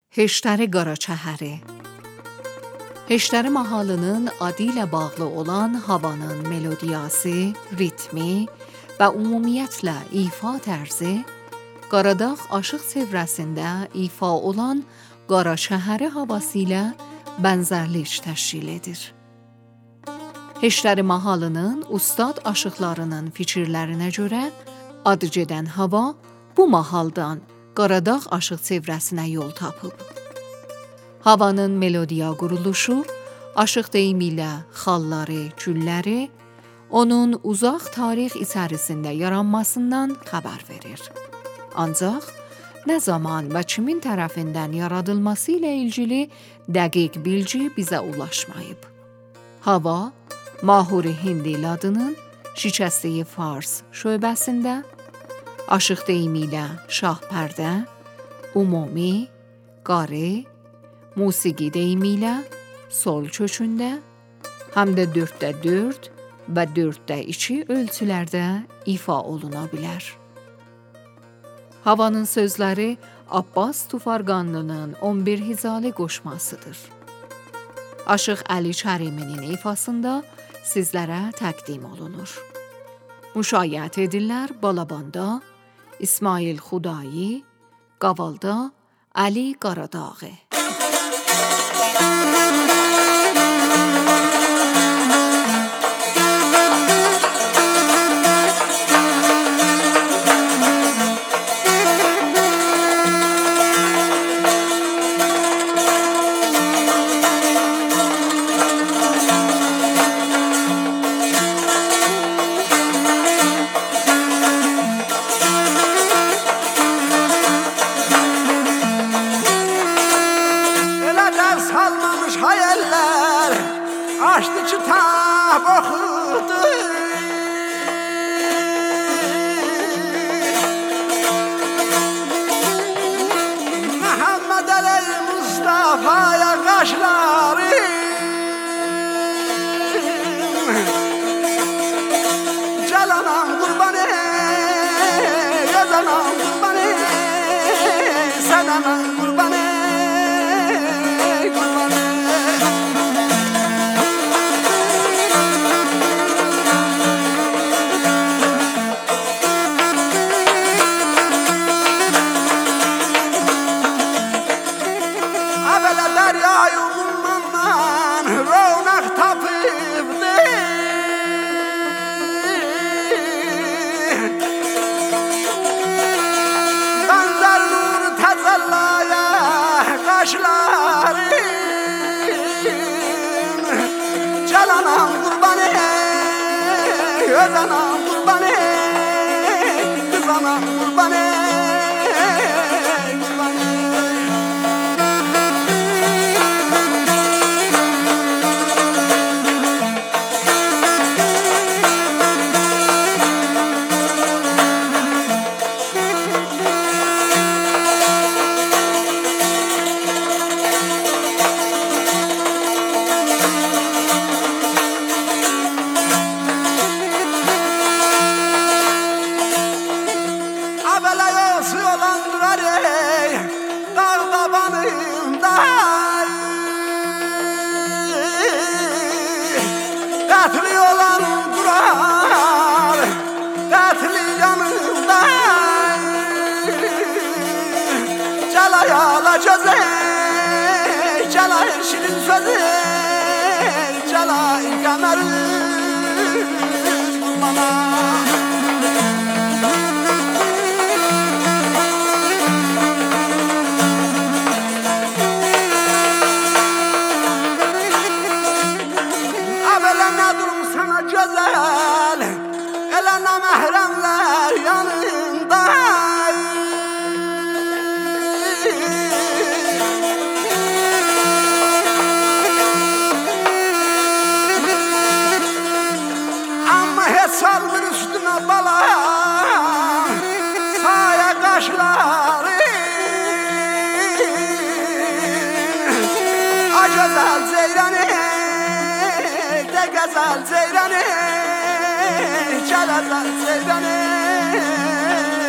Heştər Qaraçəhəri. Heştər mahalının adı ilə bağlı olan havanın melodiyası, ritmi və ümumiyyətlə ifa tərzi, Qaradağ Aşıq Çevrəsində ifa olan Qaraçəhəri havası ilə bənzərlik təşkil edir. Heştər mahalının ustad aşıqlarının fikirlərinə görə adı gedən hava bu mahaldan Qaradağ Aşıq Çevrəsinə yol tapıb. Havanın melodiya quruluşu, aşıq deyimi ilə xalları, gülləri, onun uzaq tarix içərisində yaranmasından xəbər verir. Ancaq nə zaman və kimin tərəfindən yaradılması ilə ilgili dəqiq bilgi bizə ulaşmayıb. Hava, Mahuri Hindi adının şikəstəyi Fars şöbəsində, aşıq deyimi ilə Şahpərdə, ümumi, qari, musiqi deyimi ilə sol kökündə, həm də 4/4 və 4/2 ölçülərdə ifa oluna bilər. Havanın sözləri Abbas Tufarqanlının 11 Hicalı qoşmasıdır. Aşıq Əli Kəriminin ifasında sizlərə təqdim olunur. Müşayiət edirlər Balabanda İsmail Xudayi, Qavalda Ali Qaradağı. Salmamış hayaller açtı kitap okudu. Muhammed Ali Mustafa'ya kaşları Calanam kurbanı, yazanam kurbanı, sananam kurbanı. Deryayı ummandan rövnak tapıbdı. Benzer nur tezellaya kaşların Calanam kurbanı, özanam kurbanı, kızanam kurbanı. Katli olan durar, katli yanında Calaya alacağız Calay şirin sözü Calay kamerı bulmana. Güzel, elana mehremler yanında Ama hesal bir üstüne bala saya kaşları Acazal zeyrani Gazel zeyrani, çalazal zeyrani